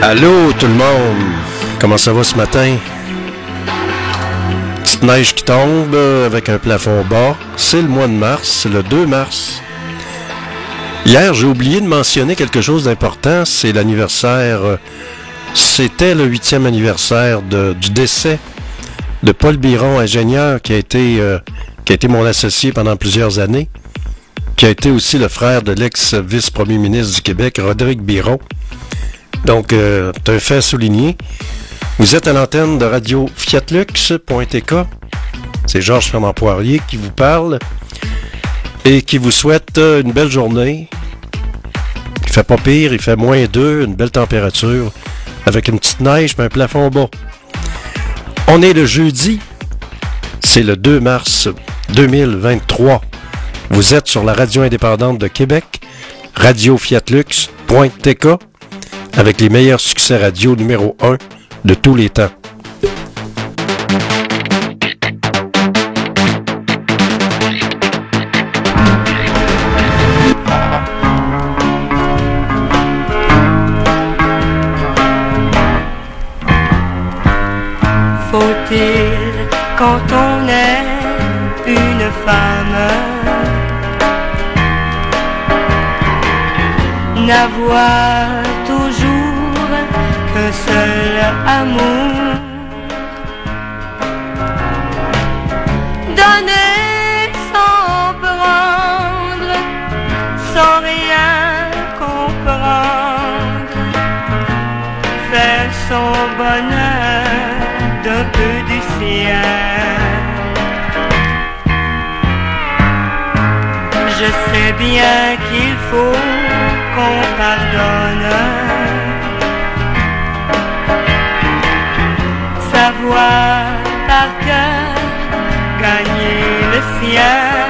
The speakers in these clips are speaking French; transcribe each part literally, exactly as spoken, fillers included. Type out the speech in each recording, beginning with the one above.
Allô tout le monde, comment ça va ce matin? Petite neige qui tombe avec un plafond bas, c'est le mois de mars, c'est le deux mars. Hier, j'ai oublié de mentionner quelque chose d'important, c'est l'anniversaire, c'était le huitième anniversaire de, du décès de Paul Biron, ingénieur, qui a été, euh, qui a été mon associé pendant plusieurs années, qui a été aussi le frère de l'ex-vice-premier ministre du Québec, Rodrigue Biron. Donc, euh, c'est un fait à souligner. Vous êtes à l'antenne de radio fiatlux point t k. C'est Georges Fernand Poirier qui vous parle et qui vous souhaite une belle journée. Il fait pas pire, il fait moins deux, une belle température, avec une petite neige et un plafond bas. On est le jeudi, c'est le deux mars deux mille vingt-trois. Vous êtes sur la radio indépendante de Québec, radio fiatlux point t k, avec les meilleurs succès radio numéro un de tous les temps. Faut-il, quand on est une femme, n'avoir toujours qu'un seul amour, donner sans prendre, sans rien comprendre, faire son bonheur d'un peu du ciel. Je sais bien qu'il faut qu'on pardonne, savoir par cœur gagner le sien,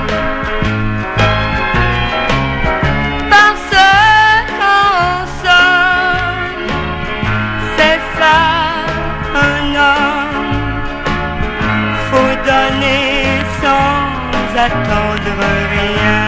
parce qu'en somme c'est ça un homme, faut donner sans attendre rien.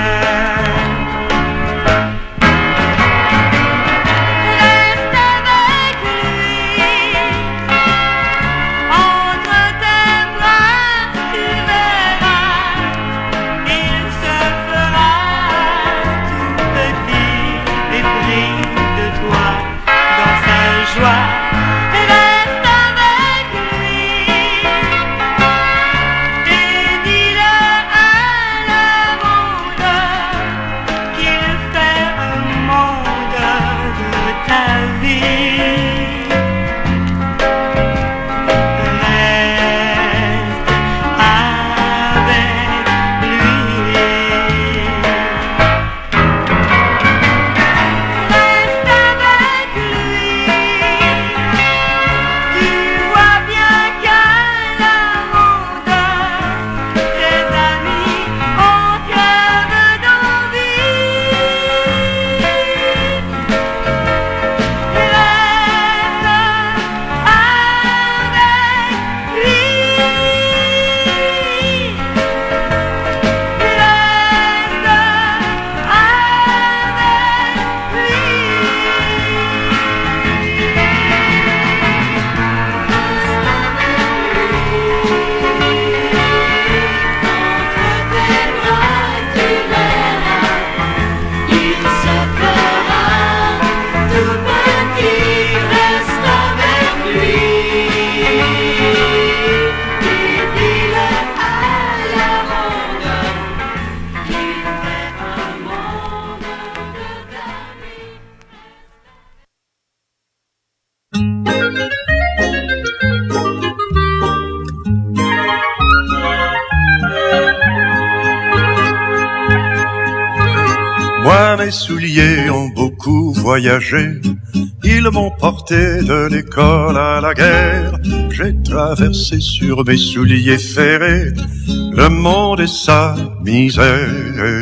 Mes souliers ont beaucoup voyagé, ils m'ont porté de l'école à la guerre. J'ai traversé sur mes souliers ferrés le monde et sa misère.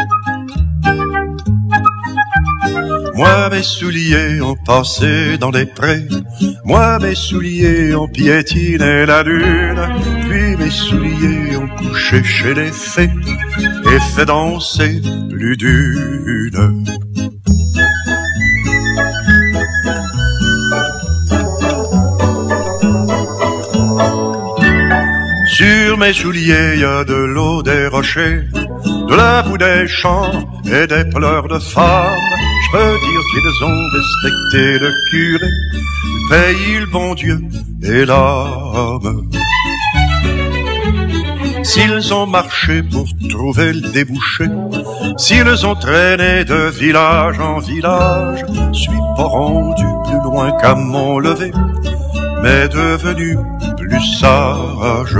Moi mes souliers ont passé dans les prés, moi mes souliers ont piétiné la lune, puis mes souliers ont couché chez les fées et fait danser plus d'une. Sur mes souliers, il y a de l'eau des rochers, de la boue des champs et des pleurs de femmes. Je peux dire qu'ils ont respecté le curé, le pays, le bon Dieu et l'âme. S'ils ont marché pour trouver le débouché, s'ils ont traîné de village en village, je suis pas rendu plus loin qu'à mon lever, mais devenu plus sage.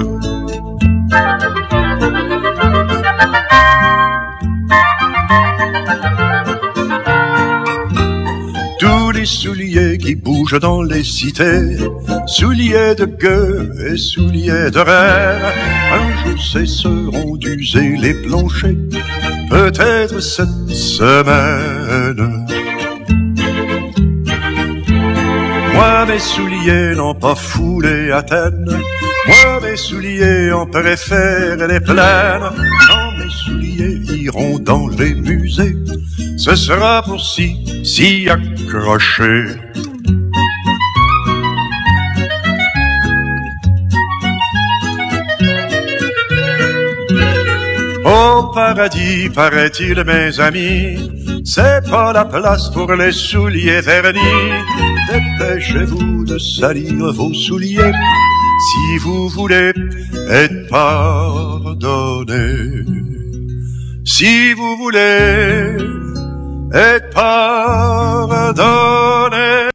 Tous les souliers qui bougent dans les cités, souliers de gueux et souliers de reine, un jour cesseront d'user les planchers, peut-être cette semaine. Moi mes souliers n'ont pas foulé Athènes, moi mes souliers en préfèrent les plaines. Non, mes souliers iront dans les musées, ce sera pour s'y, s'y accrocher. Au paradis, paraît-il, mes amis, c'est pas la place pour les souliers vernis. Dépêchez-vous de salir vos souliers si vous voulez être pardonné. Si vous voulez être pardonné.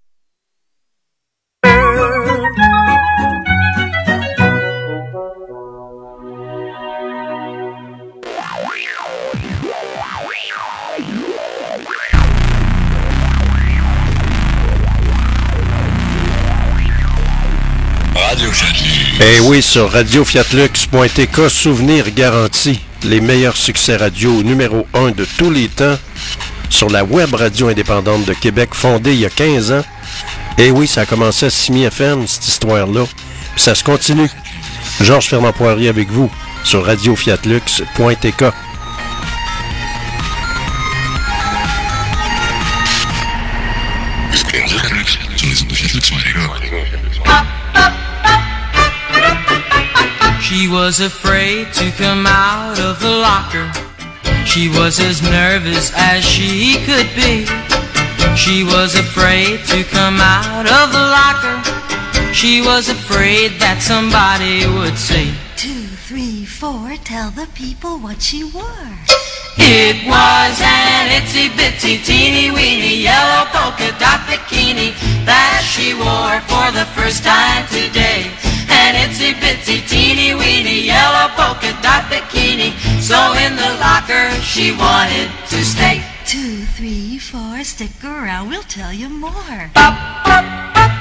Eh oui, sur radio fiat lux point t k, souvenir garanti. Les meilleurs succès radio numéro un de tous les temps sur la web radio indépendante de Québec, fondée il y a quinze ans. Eh oui, ça a commencé à Simi F M, cette histoire-là. Puis ça se continue. Georges Fernand Poirier avec vous sur radio fiat lux point t k. She was afraid to come out of the locker. She was as nervous as she could be. She was afraid to come out of the locker. She was afraid that somebody would say, Two, three, four, tell the people what she wore. It was an itsy bitsy teeny weeny yellow polka dot bikini that she wore for the first time today. An itsy bitsy teeny weeny yellow polka dot bikini, so in the locker she wanted to stay. Two, three, four, stick around, we'll tell you more. Bop, bop, bop.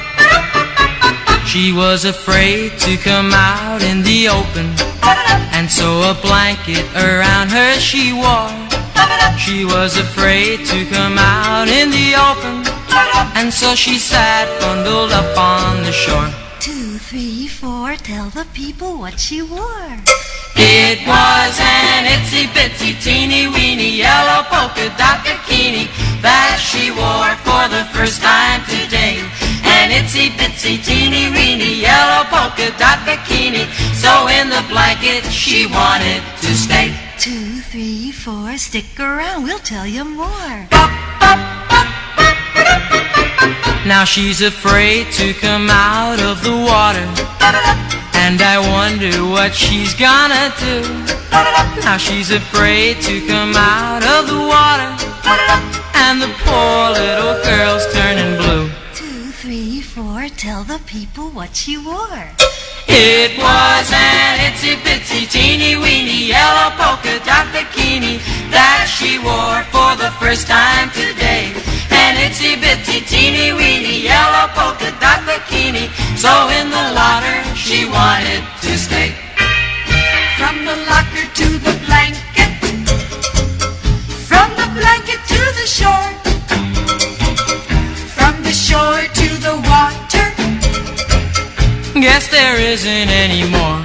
She was afraid to come out in the open, and so a blanket around her she wore. She was afraid to come out in the open, and so she sat bundled up on the shore. Two, three, four, tell the people what she wore. It was an itsy bitsy teeny weeny yellow polka dot bikini that she wore for the first time today. An itsy bitsy teeny weeny yellow polka dot bikini, so in the blanket she wanted to stay. Two, three, four, stick around, we'll tell you more. Bop, bop, bop. Now she's afraid to come out of the water, and I wonder what she's gonna do. Now she's afraid to come out of the water, and the poor little girl's turning blue. Two, three, four, tell the people what she wore. It was an itsy bitsy teeny weeny yellow polka dot bikini that she wore for the first time today. An itsy bitsy teeny weeny yellow polka dot bikini, so in the locker she wanted to stay. From the locker to the blanket, from the blanket to the shore, from the shore to the water, guess there isn't any more.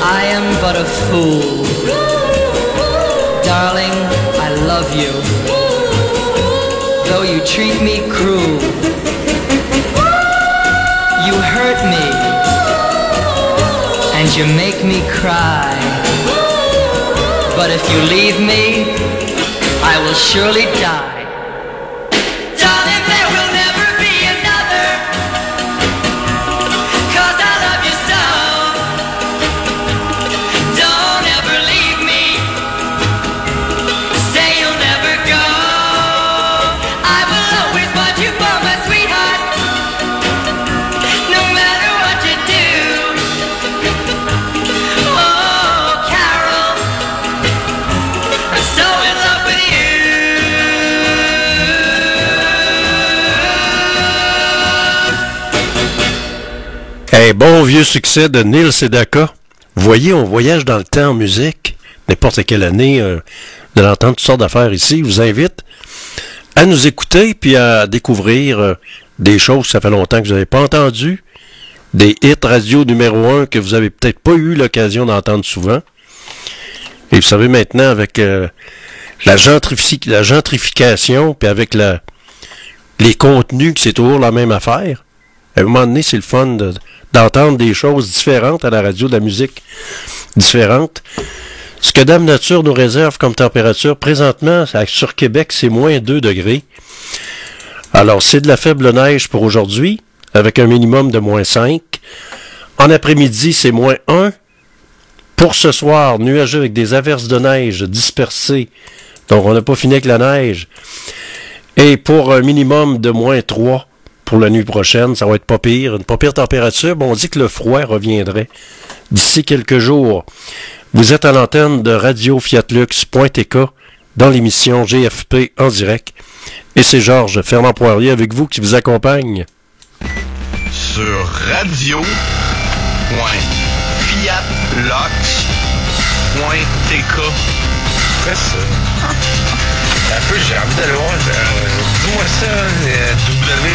I am but a fool. Darling, I love you, though you treat me cruel. You hurt me, and you make me cry. But if you leave me, I will surely die. Darling, there will never be another, 'cause I love you so. Don't ever leave me, say you'll never go. I will always want you for my sweetheart, no matter what you do. Oh, Carol, I'm so in love with you. Un bon vieux succès de Neil Sedaka. Vous voyez, on voyage dans le temps en musique. N'importe quelle année, euh, de l'entendre toutes sortes d'affaires ici. Je vous invite à nous écouter puis à découvrir euh, des choses que ça fait longtemps que vous n'avez pas entendues. Des hits radio numéro un que vous avez peut-être pas eu l'occasion d'entendre souvent. Et vous savez maintenant, avec euh, la, gentrifi- la gentrification puis avec la, les contenus, que c'est toujours la même affaire, à un moment donné, c'est le fun de, d'entendre des choses différentes à la radio, de la musique différente. Ce que Dame Nature nous réserve comme température, présentement, sur Québec, c'est moins deux degrés. Alors, c'est de la faible neige pour aujourd'hui, avec un minimum de moins cinq. En après-midi, c'est moins un. Pour ce soir, nuageux avec des averses de neige dispersées. Donc, on n'a pas fini avec la neige. Et pour un minimum de moins trois. Pour la nuit prochaine, ça va être pas pire. Une pas pire température. Bon, on dit que le froid reviendrait d'ici quelques jours. Vous êtes à l'antenne de radio fiat lux point t k dans l'émission G F P en direct. Et c'est Georges Fernand Poirier avec vous qui vous accompagne. Sur radio point fiat lux point t k. Fais ça. Un peu, j'ai envie d'aller voir. Euh, Dis-moi ça, euh, W,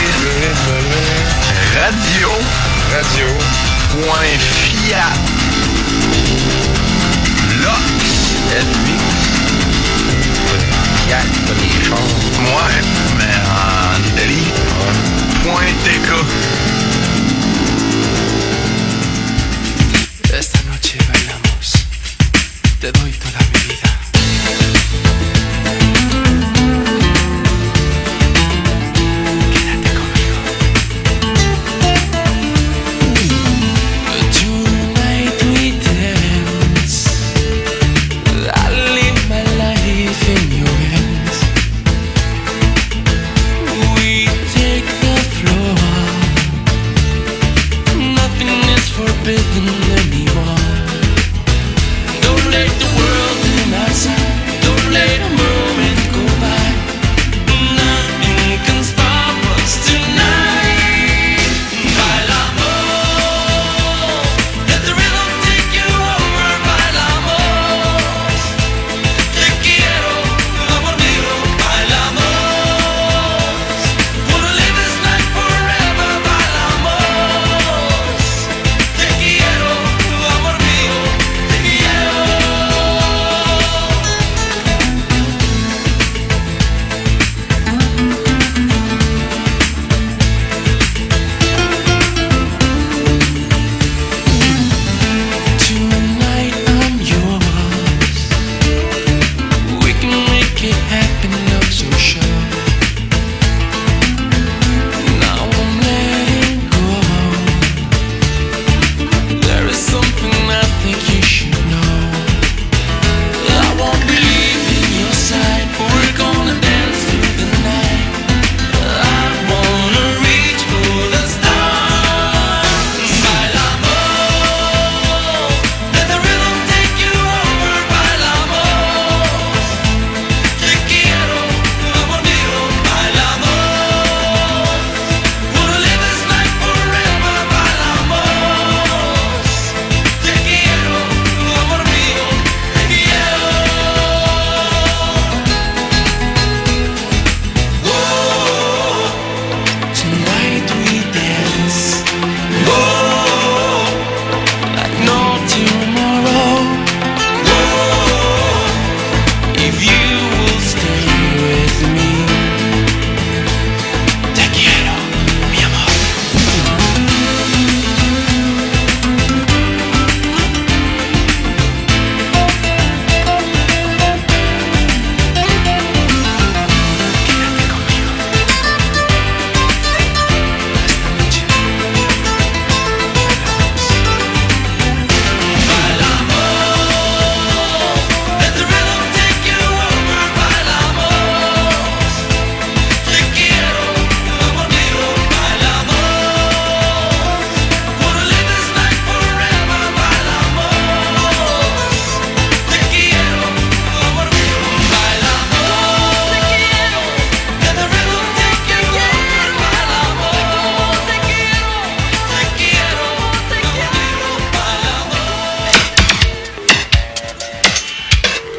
radio, radio, point fiat, lux, fiat, pas des choses. Ouais, mais en Italie, point T K. Esta noche bailamos, te doy toda mi vida. Forbidden anymore. Don't let the world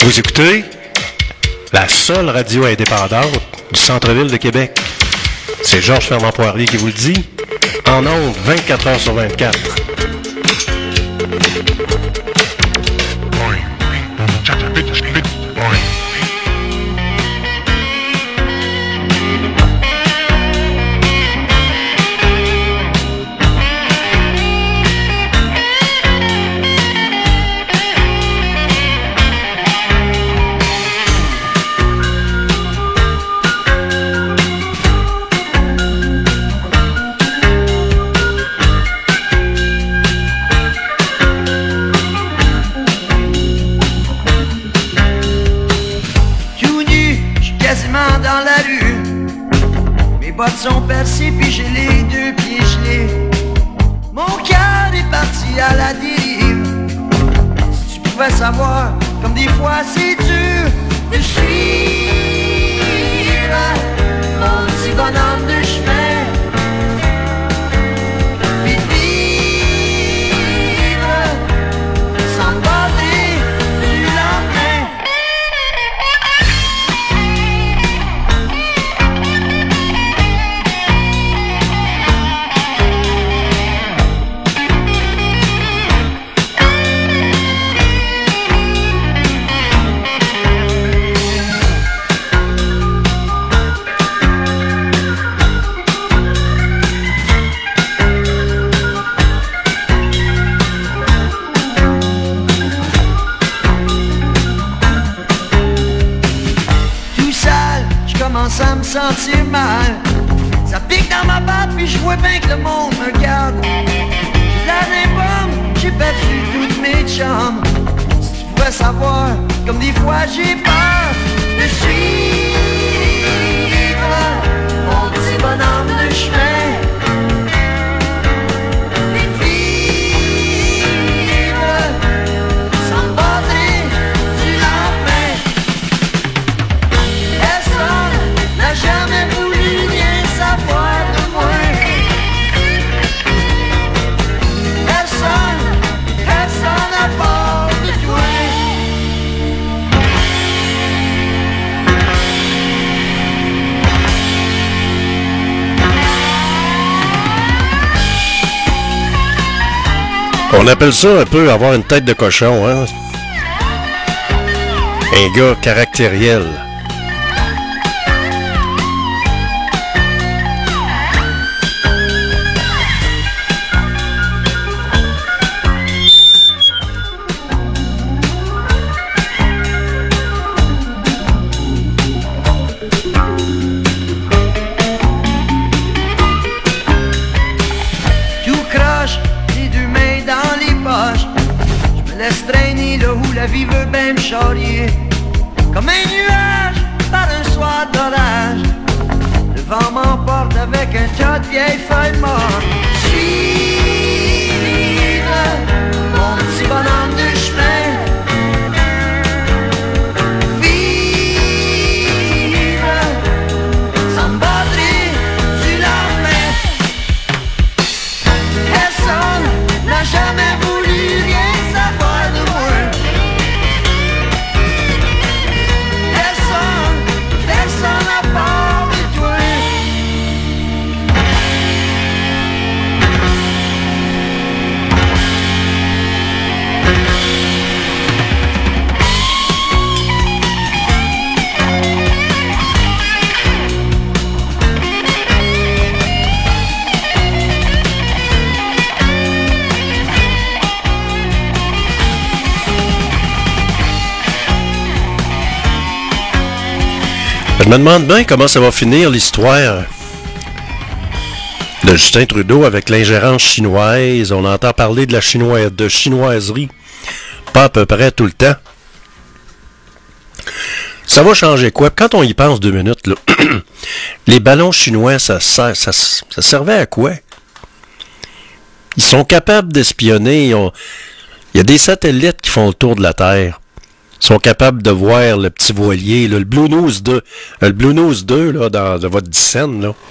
Vous écoutez la seule radio indépendante du centre-ville de Québec. C'est Georges Fernand Poirier qui vous le dit, en ondes vingt-quatre heures sur vingt-quatre. Sont percés puis j'ai les deux pieds gelés. Mon cœur est parti à la dérive. Si tu pouvais savoir comme des fois c'est dur de suivre mon petit bonhomme de chemin, puis de vivre sans me baser du lendemain. Ça me sentir mal. Ça pique dans ma patte puis je vois bien que le monde me regarde. J'ai l'air d'un pomme, j'ai perdu toutes mes chambres. Si tu pouvais savoir comme des fois j'ai peur de suivre mon petit bonhomme de chemin, et de vivre sans me baser du lendemain. Personne n'a jamais voulu rien savoir de moi. Personne, personne à part de toi. On appelle ça un peu avoir une tête de cochon, hein? Un gars caractériel. La vie veut bien me charrier comme un nuage par un soir d'orage. Le vent m'emporte avec un tas de vieilles feuilles mortes. Suivre mon petit bonhomme de chemin, vivre sans me battre du lendemain. Personne n'a jamais voulu rien savoir de moi. Je me demande bien comment ça va finir l'histoire de Justin Trudeau avec l'ingérence chinoise. On entend parler de la chinoise, de chinoiserie, pas à peu près tout le temps. Ça va changer quoi? Quand on y pense deux minutes, là, les ballons chinois, ça, ça, ça, ça servait à quoi? Ils sont capables d'espionner. Ils ont... Il y a des satellites qui font le tour de la Terre. Ils sont capables de voir le petit voilier, là, le Blue Nose deux, le Blue Nose deux là, dans, dans votre dixaine. Là.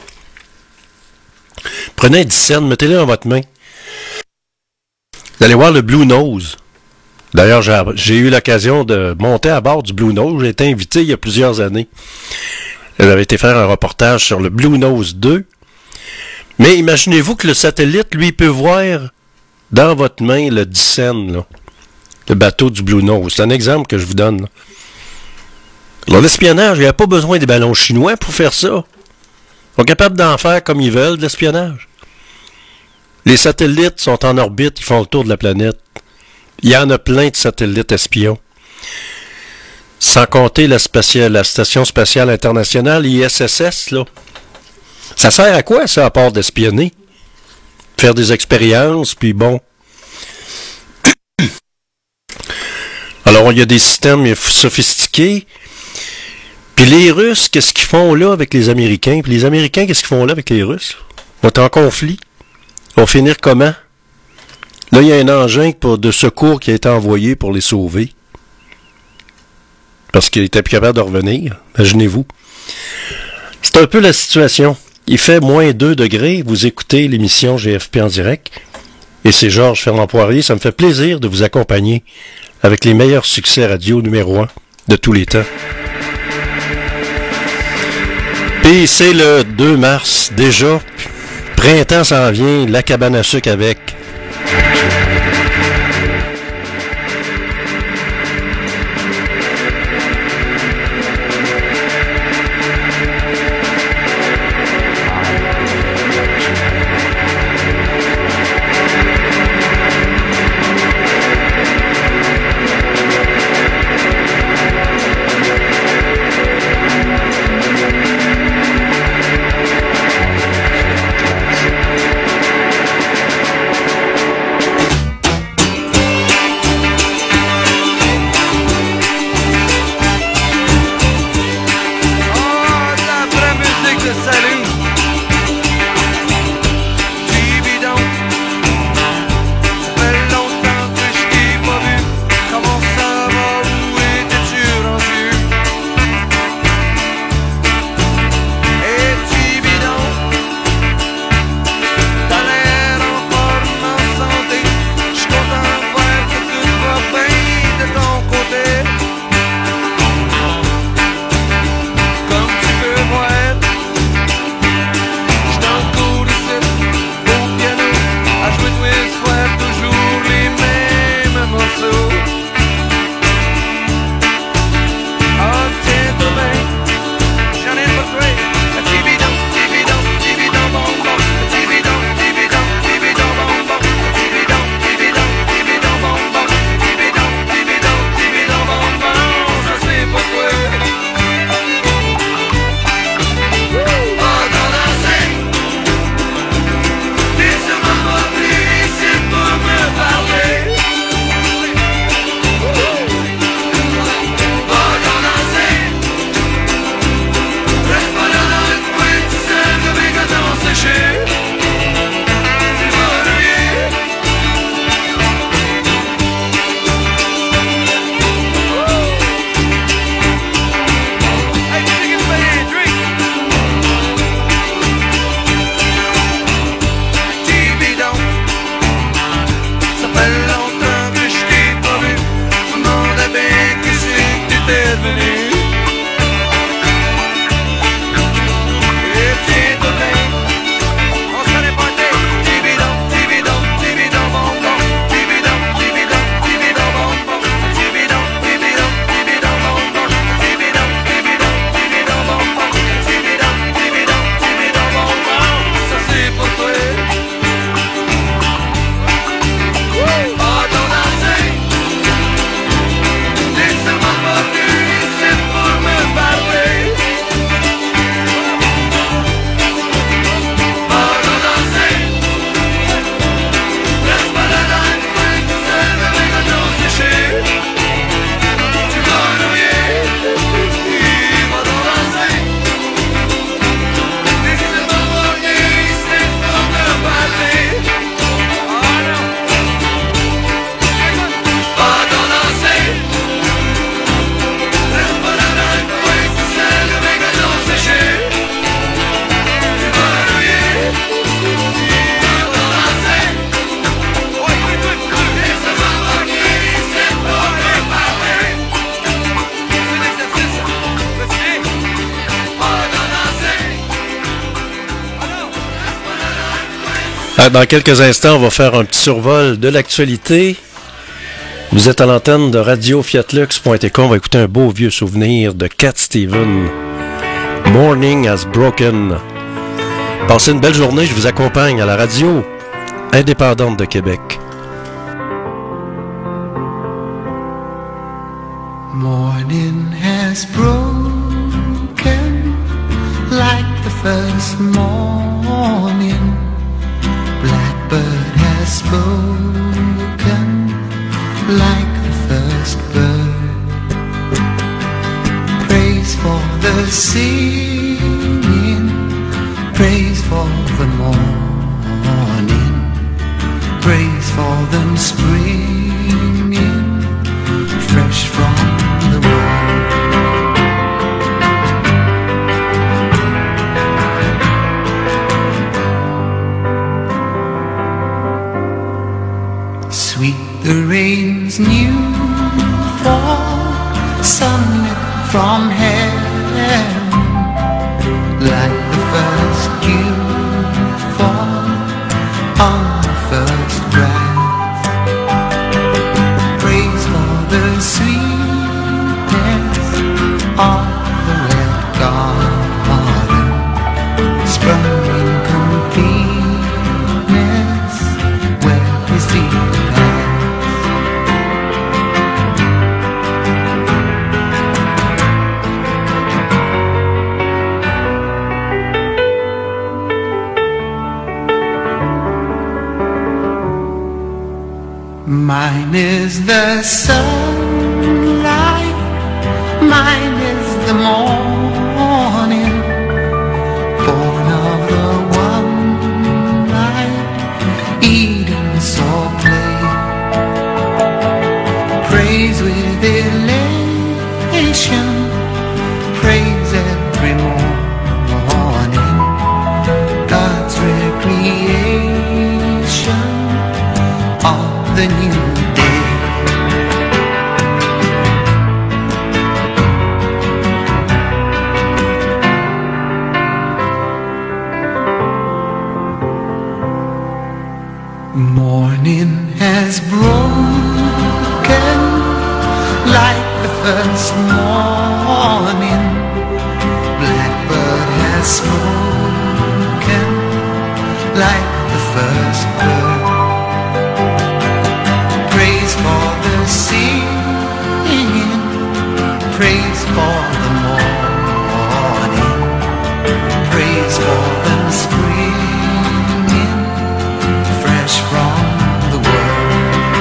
Prenez un dixaine, mettez-le dans votre main. Vous allez voir le Blue Nose. D'ailleurs, j'ai, j'ai eu l'occasion de monter à bord du Blue Nose. J'ai été invité il y a plusieurs années. J'avais été faire un reportage sur le Blue Nose deux. Mais imaginez-vous que le satellite, lui, peut voir dans votre main le Dyssen, là, le bateau du Blue Nose. C'est un exemple que je vous donne. Là. Alors, l'espionnage, il n'y a pas besoin des ballons chinois pour faire ça. Ils sont capables d'en faire comme ils veulent, de l'espionnage. Les satellites sont en orbite, ils font le tour de la planète. Il y en a plein de satellites espions. Sans compter la, spatiale, la Station spatiale internationale, I S S S, là. Ça sert à quoi, ça, à part d'espionner? Faire des expériences, puis bon. Alors, il y a des systèmes sophistiqués. Puis les Russes, qu'est-ce qu'ils font là avec les Américains? Puis les Américains, qu'est-ce qu'ils font là avec les Russes? Ils vont être en conflit. Ils vont finir comment? Là, il y a un engin pour, de secours qui a été envoyé pour les sauver. Parce qu'il était plus capable de revenir. Imaginez-vous. C'est un peu la situation. Il fait moins deux degrés. Vous écoutez l'émission G F P en direct. Et c'est Georges Fernand-Poirier. Ça me fait plaisir de vous accompagner avec les meilleurs succès radio numéro un de tous les temps. Puis c'est le deux mars déjà. Printemps s'en vient. La cabane à sucre avec... Dans quelques instants, on va faire un petit survol de l'actualité. Vous êtes à l'antenne de radio fiat lux point com. On va écouter un beau vieux souvenir de Cat Stevens. Morning has broken. Passez une belle journée. Je vous accompagne à la radio indépendante de Québec. Morning has broken like the first morning. Blackbird has spoken like the first bird. Praise for the singing, praise for the morning, praise for them springing fresh from the morning. Sweet the rain's new fall, sunlit from heaven, like the first dew fall on the first grass. Praise for the sweetness of the red garden, sprung in completeness where his feet. Mine is the sunlight, mine is the morning, born of the one night Eden saw play. Praise with elation, praise every morning, God's recreation of the new day. Morning has broken like the first morning. Blackbird has spoken like the first bird. Praise for the singing, praise for the morning, praise for them springing fresh from the world.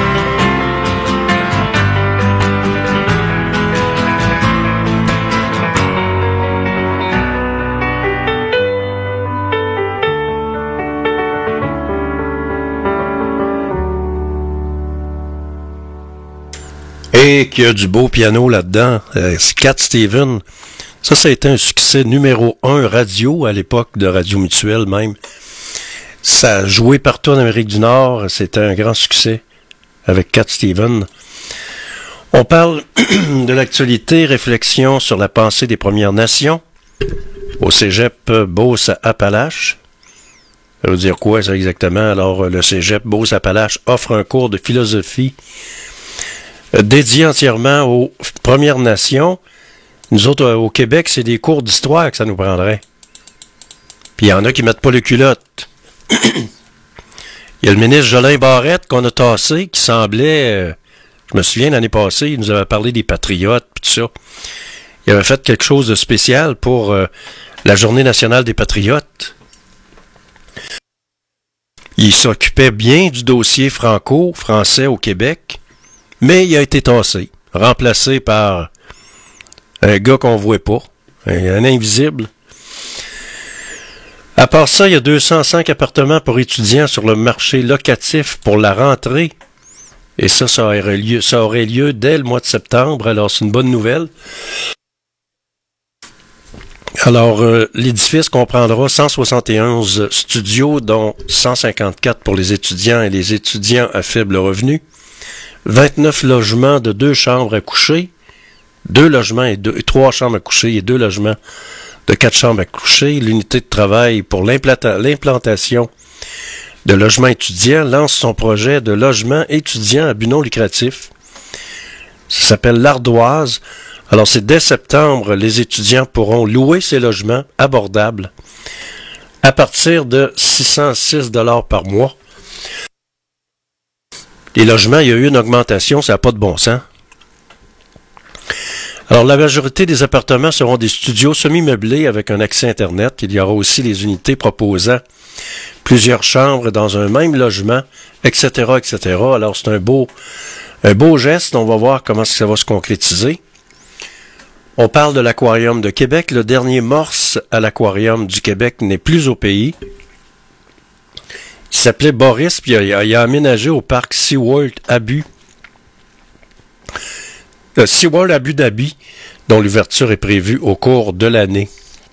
Et qu'il y a du beau piano là-dedans. Euh, c'est Cat Stevens. Ça, ça a été un succès numéro un radio à l'époque de Radio Mutuelle même. Ça a joué partout en Amérique du Nord. C'était un grand succès avec Cat Stevens. On parle de l'actualité, réflexion sur la pensée des Premières Nations au cégep Beauce-Appalaches. Ça veut dire quoi, ça, exactement? Alors, le cégep Beauce-Appalaches offre un cours de philosophie dédié entièrement aux Premières Nations. Nous autres, au Québec, c'est des cours d'histoire que ça nous prendrait. Puis il y en a qui mettent pas les culottes. Il y a le ministre Jolin Barrette qu'on a tassé, qui semblait, euh, je me souviens l'année passée, il nous avait parlé des patriotes, puis tout ça. Il avait fait quelque chose de spécial pour euh, la Journée nationale des patriotes. Il s'occupait bien du dossier franco-français au Québec, mais il a été tassé, remplacé par un gars qu'on voit pas, un, un invisible. À part ça, il y a deux cent cinq appartements pour étudiants sur le marché locatif pour la rentrée. Et ça, ça aurait lieu, ça aurait lieu dès le mois de septembre. Alors, c'est une bonne nouvelle. Alors, euh, l'édifice comprendra cent soixante et onze studios, dont cent cinquante-quatre pour les étudiants et les étudiants à faible revenu. vingt-neuf logements de deux chambres à coucher, deux logements et deux, trois chambres à coucher et deux logements de quatre chambres à coucher. L'unité de travail pour l'implanta- l'implantation de logement étudiant lance son projet de logement étudiant à but non lucratif. Ça s'appelle l'Ardoise. Alors, c'est dès septembre, les étudiants pourront louer ces logements abordables à partir de six cent six dollars par mois. Les logements, il y a eu une augmentation, ça n'a pas de bon sens. Alors, la majorité des appartements seront des studios semi-meublés avec un accès Internet. Il y aura aussi les unités proposant plusieurs chambres dans un même logement, et cetera, et cetera. Alors, c'est un beau, un beau geste. On va voir comment ça va se concrétiser. On parle de l'Aquarium de Québec. Le dernier morse à l'Aquarium du Québec n'est plus au pays. Il s'appelait Boris, puis il a, il a aménagé au parc SeaWorld Abu. Euh, SeaWorld Abu Dhabi, dont l'ouverture est prévue au cours de l'année.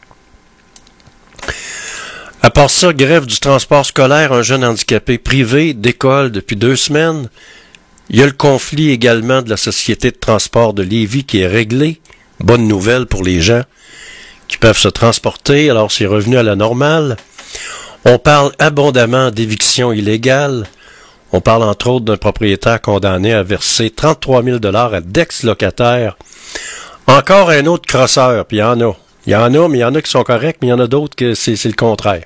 À part ça, grève du transport scolaire, un jeune handicapé privé d'école depuis deux semaines. Il y a le conflit également de la Société de transport de Lévis qui est réglé. Bonne nouvelle pour les gens qui peuvent se transporter, alors c'est revenu à la normale. On parle abondamment d'éviction illégale. On parle entre autres d'un propriétaire condamné à verser trente-trois mille dollars à d'ex-locataires. Encore un autre crosseur, puis il y en a. Il y en a, mais il y en a qui sont corrects, mais il y en a d'autres que c'est, c'est le contraire.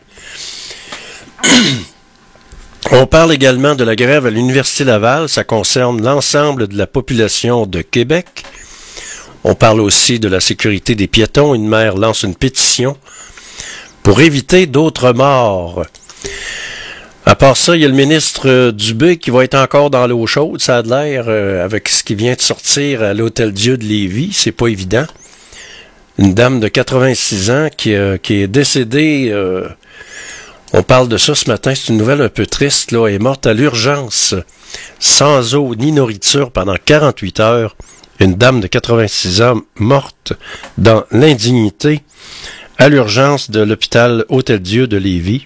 On parle également de la grève à l'Université Laval. Ça concerne l'ensemble de la population de Québec. On parle aussi de la sécurité des piétons. Une maire lance une pétition pour éviter d'autres morts. À part ça, il y a le ministre euh, Dubé qui va être encore dans l'eau chaude. Ça a de l'air euh, avec ce qui vient de sortir à l'Hôtel-Dieu de Lévis. C'est pas évident. Une dame de quatre-vingt-six ans qui, euh, qui est décédée. Euh, on parle de ça ce matin. C'est une nouvelle un peu triste. Là. Elle est morte à l'urgence, sans eau ni nourriture pendant quarante-huit heures. Une dame de quatre-vingt-six ans morte dans l'indignité à l'urgence de l'hôpital Hôtel-Dieu de Lévis.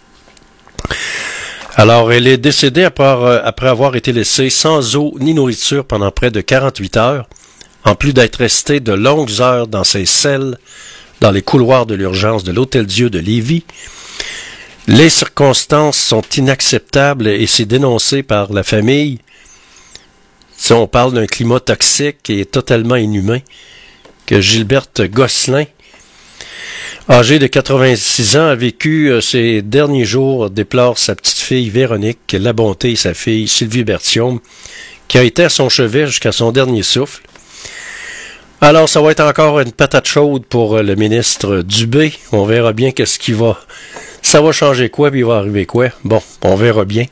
Alors, elle est décédée après, après avoir été laissée sans eau ni nourriture pendant près de quarante-huit heures, en plus d'être restée de longues heures dans ses selles, dans les couloirs de l'urgence de l'Hôtel-Dieu de Lévis. Les circonstances sont inacceptables et c'est dénoncé par la famille. Si on parle d'un climat toxique qui est totalement inhumain, que Gilberte Gosselin, âgée de quatre-vingt-six ans, a vécu euh, ces derniers jours, déplore sa petite-fille Véronique Labonté et sa fille Sylvie Bertium, qui a été à son chevet jusqu'à son dernier souffle. Alors, ça va être encore une patate chaude pour euh, le ministre Dubé. On verra bien qu'est-ce qui va... Ça va changer quoi, puis il va arriver quoi. Bon, on verra bien.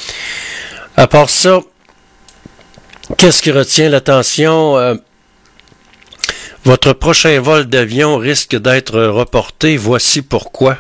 À part ça, qu'est-ce qui retient l'attention? Euh, votre prochain vol d'avion risque d'être reporté. Voici pourquoi.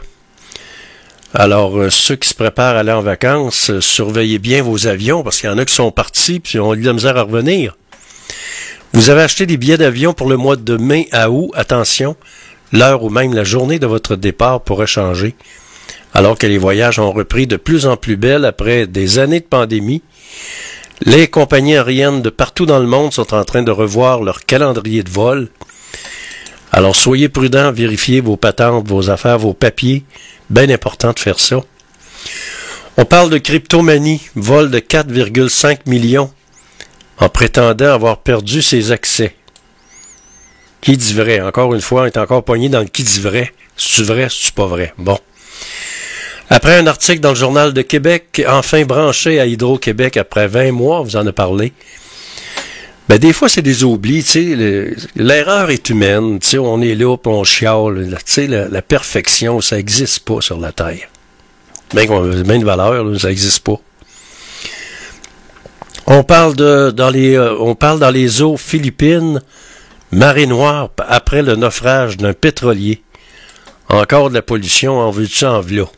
Alors, euh, ceux qui se préparent à aller en vacances, euh, surveillez bien vos avions, parce qu'il y en a qui sont partis puis ont eu de la misère à revenir. Vous avez acheté des billets d'avion pour le mois de mai à août. Attention, l'heure ou même la journée de votre départ pourrait changer. Alors que les voyages ont repris de plus en plus belles après des années de pandémie, les compagnies aériennes de partout dans le monde sont en train de revoir leur calendrier de vol. Alors soyez prudents, vérifiez vos patentes, vos affaires, vos papiers. Bien important de faire ça. On parle de cryptomanie, vol de quatre virgule cinq millions en prétendant avoir perdu ses accès. Qui dit vrai? Encore une fois, on est encore pogné dans le qui dit vrai. C'est-tu vrai, c'est-tu pas vrai? Bon. Après un article dans le Journal de Québec, enfin branché à Hydro-Québec après vingt mois, vous en a parlé. Ben, des fois, c'est des oublis, tu sais, le, l'erreur est humaine, tu sais, on est là, puis on chiale, tu sais, la, la perfection, ça n'existe pas sur la Terre. Bien qu'on ait bien de valeur, là, ça n'existe pas. On parle de, dans les, euh, on parle dans les eaux philippines, marée noire, après le naufrage d'un pétrolier. Encore de la pollution, en veux-tu en v'là.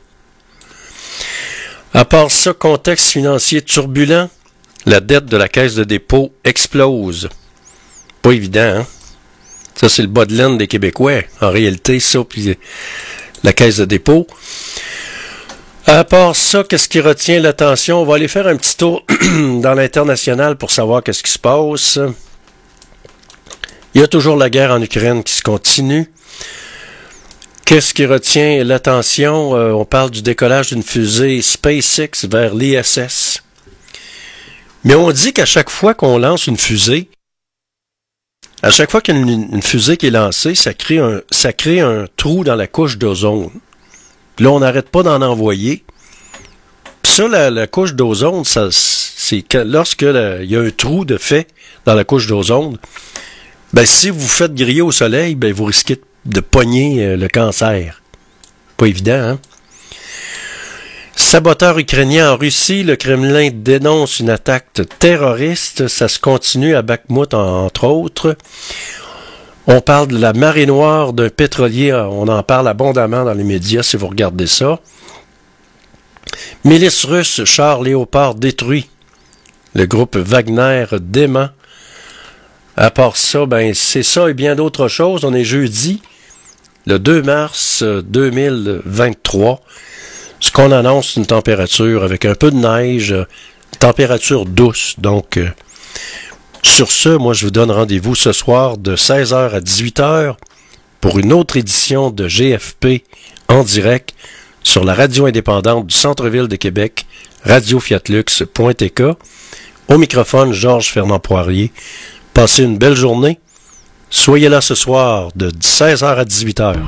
À part ça, contexte financier turbulent, la dette de la Caisse de dépôt explose. Pas évident, hein? Ça, c'est le bas de laine des Québécois. En réalité, ça, puis la Caisse de dépôt. À part ça, qu'est-ce qui retient l'attention? On va aller faire un petit tour dans l'international pour savoir qu'est-ce qui se passe. Il y a toujours la guerre en Ukraine qui se continue. Qu'est-ce qui retient l'attention? Euh, on parle du décollage d'une fusée SpaceX vers l'I S S. Mais on dit qu'à chaque fois qu'on lance une fusée, à chaque fois qu'il y a une, une fusée qui est lancée, ça crée un, ça crée un trou dans la couche d'ozone. Puis là, on n'arrête pas d'en envoyer. Puis ça, la, la couche d'ozone, ça, c'est que lorsque la, il y a un trou de fait dans la couche d'ozone, ben si vous faites griller au soleil, ben vous risquez de de pogner euh, le cancer. Pas évident, hein? Saboteur ukrainien en Russie, le Kremlin dénonce une attaque terroriste. Ça se continue à Bakhmout, entre autres. On parle de la marée noire d'un pétrolier. On en parle abondamment dans les médias, si vous regardez ça. Milice russe, char Léopard détruit. Le groupe Wagner dément. À part ça, ben c'est ça et bien d'autres choses. On est jeudi, le deux mars deux mille vingt-trois. Ce qu'on annonce, c'est une température avec un peu de neige, température douce. Donc, euh, sur ce, moi, je vous donne rendez-vous ce soir de seize heures à dix-huit heures pour une autre édition de G F P en direct sur la radio indépendante du centre-ville de Québec, radio fiat lux point t k. Au microphone, Georges Fernand Poirier. Passez une belle journée. Soyez là ce soir de seize heures à dix-huit heures.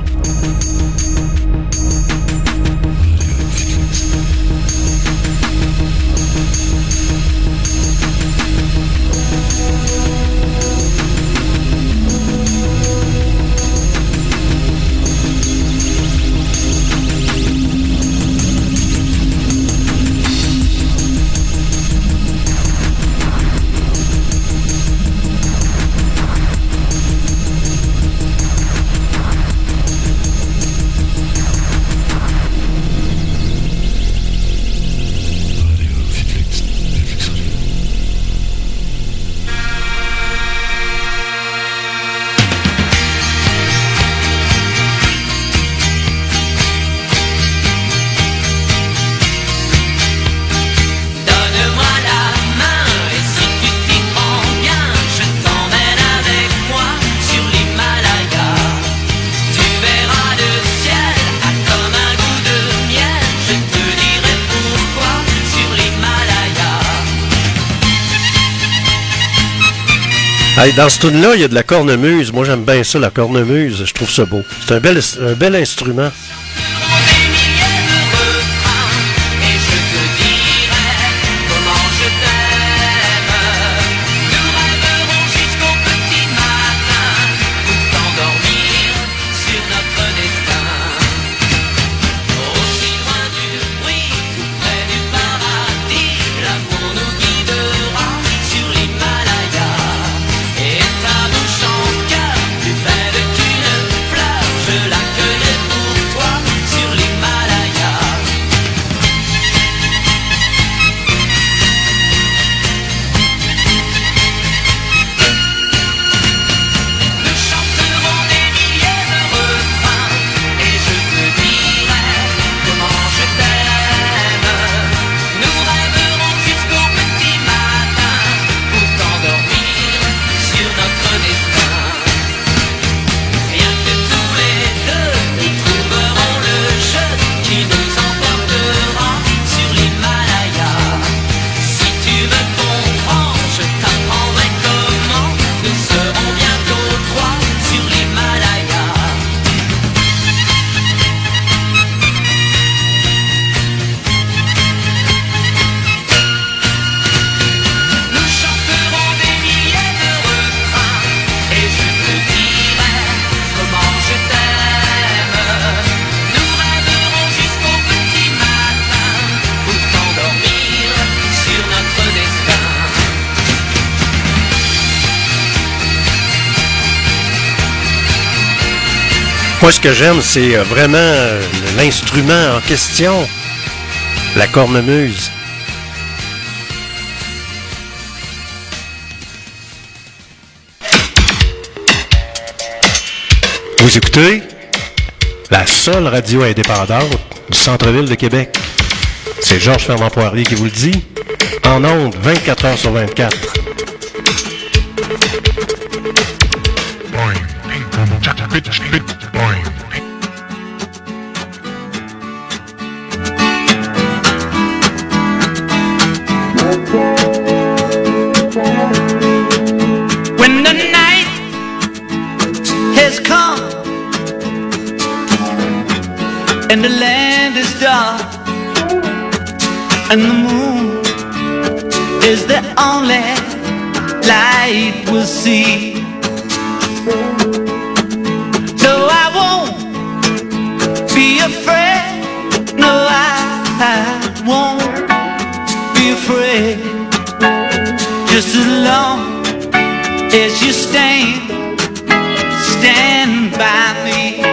Hey, dans ce tune-là, il y a de la cornemuse. Moi, j'aime bien ça, la cornemuse. Je trouve ça beau. C'est un bel, un bel instrument. Moi, ce que j'aime, c'est vraiment l'instrument en question, la cornemuse. Vous écoutez la seule radio indépendante du centre-ville de Québec. C'est Georges Fernand Poirier qui vous le dit, en ondes vingt-quatre heures sur vingt-quatre. and the land is dark, and the moon is the only light we'll see. No, I won't be afraid. No, I, I won't be afraid. Just as long as you stand, stand by me.